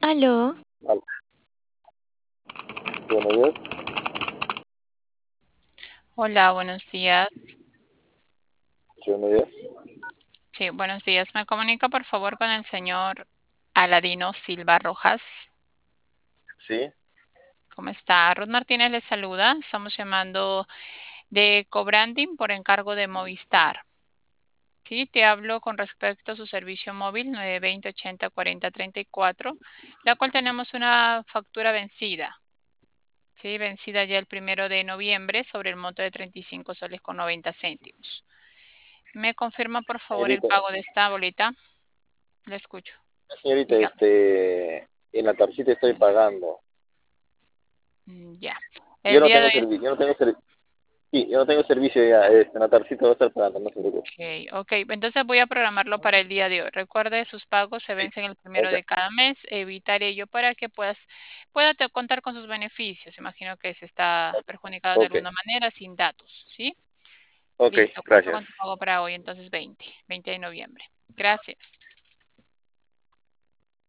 Aló, Al- Buenos días. Hola, buenos días. Sí, buenos días. Sí, buenos días. ¿Me comunica por favor con el señor Aladino Silva Rojas? Sí. ¿Cómo está? Ruth Martínez le saluda. Estamos llamando de Cobranding por encargo de Movistar. Sí, te hablo con respecto a su servicio móvil 920-80-40-34, la cual tenemos una factura vencida. Sí, vencida ya el 1 de noviembre sobre el monto de 35 soles con 90 céntimos. ¿Me confirma por favor el Señorita, pago de esta boleta? Le escucho. señorita, Dígame. en la tarjeta estoy pagando. Ya. Yo El no día de tengo hoy servicio, sí, yo no tengo servicio ya, en la tarjeta voy a estar pagando, no se preocupe. ok. Entonces voy a programarlo para el día de hoy. Recuerde, sus pagos se Sí, vencen el primero ok, de cada mes. Evitar ello para que contar con sus beneficios. Imagino que se está perjudicado de ok, alguna manera sin datos, ¿sí? ok, Listo. Cuento gracias. con tu pago para hoy, entonces 20 de noviembre. Gracias.